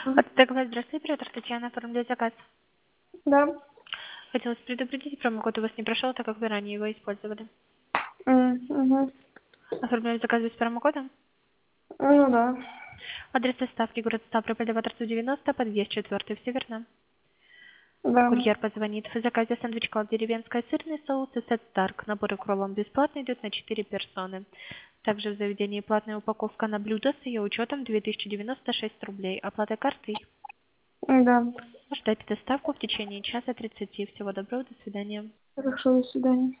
Договор, здравствуйте, оператор Татьяна, оформляет заказ. Да. Хотелось предупредить, промокод у вас не прошел, так как вы ранее его использовали. Угу. Оформляли заказ без промокода. Ну да. Адрес доставки город Ставрополь, Леваторцу 90, подъезд 4 в Северном. Да. Курьер позвонит. В заказе сэндвич клаб деревенская сырный соус и сет Старк. Набор укропом бесплатно идет на 4 персоны. Также в заведении платная упаковка на блюдо с ее учетом 2096 рублей. Оплата картой. Да. Ждать доставку в течение часа 30. Всего доброго, до свидания. Хорошо, до свидания.